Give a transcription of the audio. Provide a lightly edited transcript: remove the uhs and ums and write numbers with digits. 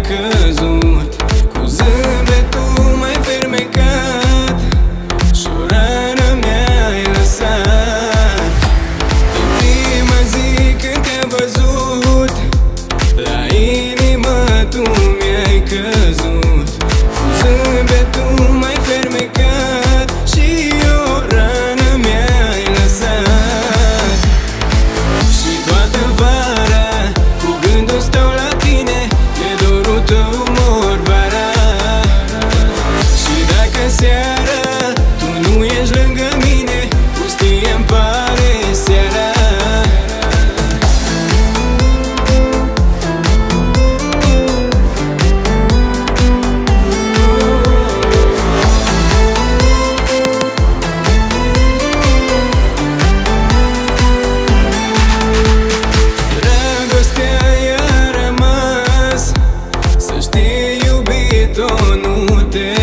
căzut, cu zâmbetul mai fermecat și o rană mi-ai lăsat. Ultima zi când te-am văzut, la inimă tu mi-ai căzut, cu zâmbetul mai fermecat și o rană mi-ai lăsat. Și toată vara cu gândul stau la tine, de dorul tău mor vara. Și dacă seara tu nu ești lângă mine, pustie-mi pare seara. Dragostea i-a rămas, să știi, iubito, nu te